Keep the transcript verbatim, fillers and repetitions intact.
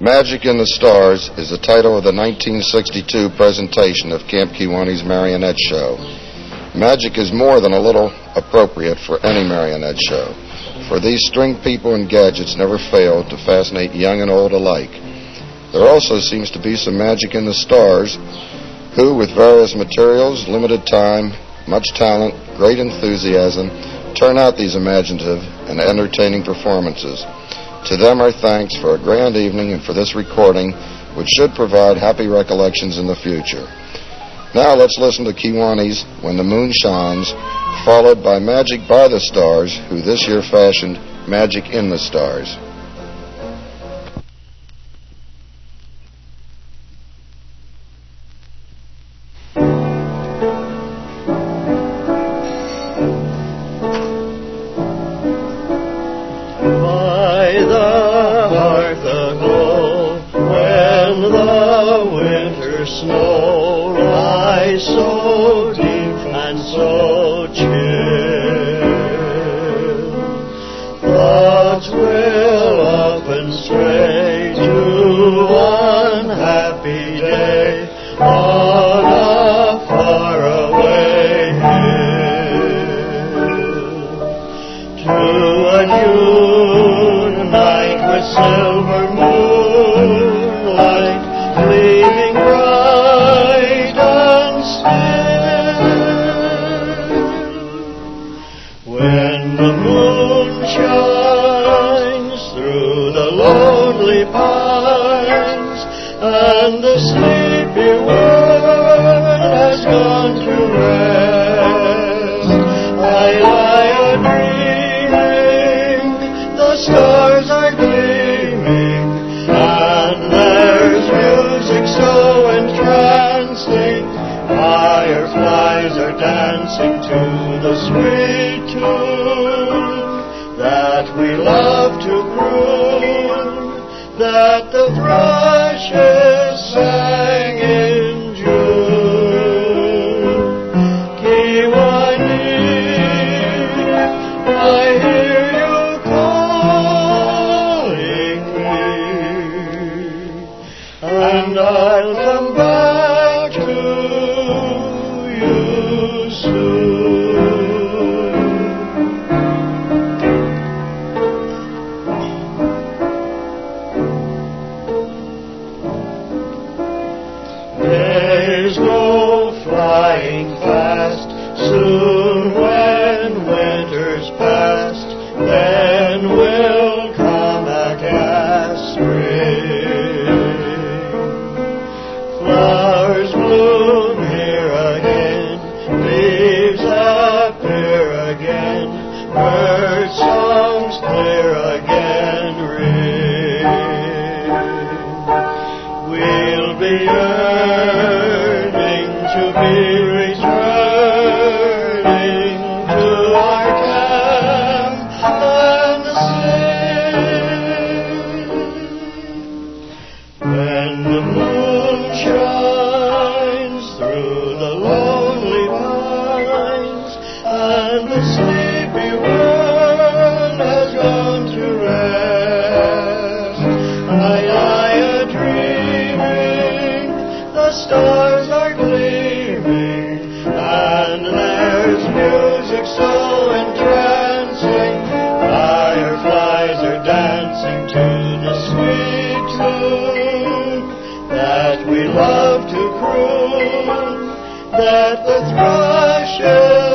Magic in the Stars is the title of the nineteen sixty-two presentation of Camp Kiwanis Marionette Show. Magic is more than a little appropriate for any marionette show, for these string people and gadgets never failed to fascinate young and old alike. There also seems to be some magic in the stars, who, with various materials, limited time, much talent, great enthusiasm, turn out these imaginative and entertaining performances. To them our thanks for a grand evening and for this recording, which should provide happy recollections in the future. Now let's listen to Kiwanis' When the Moon Shines, followed by Magic by the Stars, who this year fashioned Magic in the Stars. We love to croon, that the thrushes